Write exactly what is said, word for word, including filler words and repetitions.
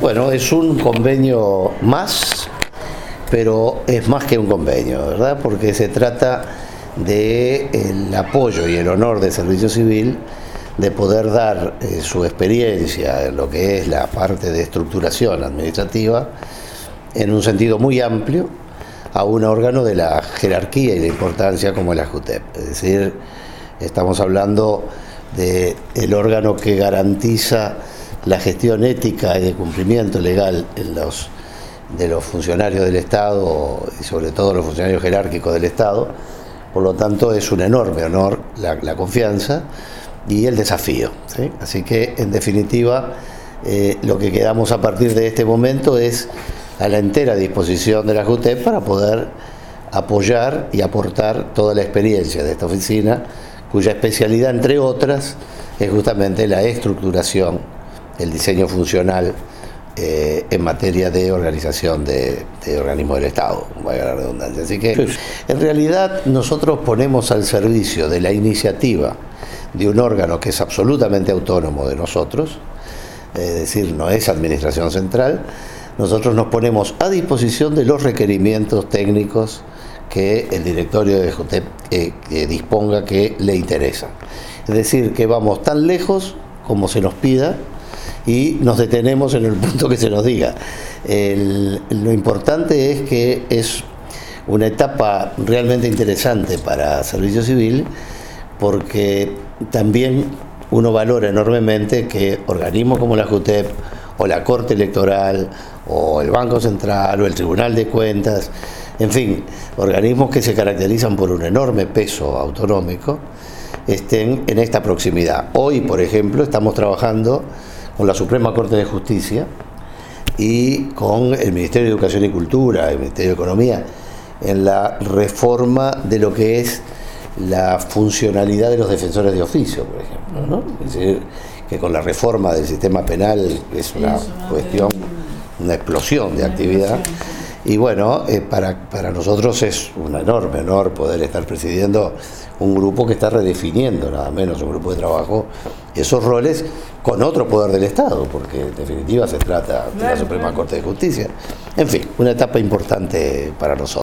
Bueno, es un convenio más, pero es más que un convenio, ¿verdad? Porque se trata del apoyo y el honor de Servicio Civil de poder dar eh, su experiencia en lo que es la parte de estructuración administrativa en un sentido muy amplio a un órgano de la jerarquía y la importancia como el AJUTEP. Es decir, estamos hablando del órgano que garantiza la gestión ética y de cumplimiento legal en los, de los funcionarios del Estado y sobre todo los funcionarios jerárquicos del Estado. Por lo tanto, es un enorme honor la, la confianza y el desafío, ¿sí? Así que, en definitiva, eh, lo que quedamos a partir de este momento es a la entera disposición de la AJUTEP para poder apoyar y aportar toda la experiencia de esta oficina, cuya especialidad, entre otras, es justamente la estructuración, el diseño funcional eh, en materia de organización de, de organismos del Estado, vaya la redundancia. Así que, en realidad, nosotros ponemos al servicio de la iniciativa de un órgano que es absolutamente autónomo de nosotros, es decir, no es administración central. Nosotros nos ponemos a disposición de los requerimientos técnicos que el directorio de AJUTEP eh, eh, disponga que le interesan. Es decir, que vamos tan lejos como se nos pida y nos detenemos en el punto que se nos diga. El, lo importante es que es una etapa realmente interesante para Servicio Civil, porque también uno valora enormemente que organismos como la AJUTEP o la Corte Electoral o el Banco Central o el Tribunal de Cuentas, en fin, organismos que se caracterizan por un enorme peso autonómico, estén en esta proximidad. Hoy, por ejemplo, estamos trabajando con la Suprema Corte de Justicia y con el Ministerio de Educación y Cultura, el Ministerio de Economía, en la reforma de lo que es la funcionalidad de los defensores de oficio, por ejemplo, ¿no? Es decir, que con la reforma del sistema penal es una cuestión, una explosión de actividad. Y bueno, eh, para, para nosotros es un enorme honor poder estar presidiendo un grupo que está redefiniendo, nada menos, un grupo de trabajo, esos roles con otro poder del Estado, porque en definitiva se trata de la Suprema Corte de Justicia. En fin, una etapa importante para nosotros.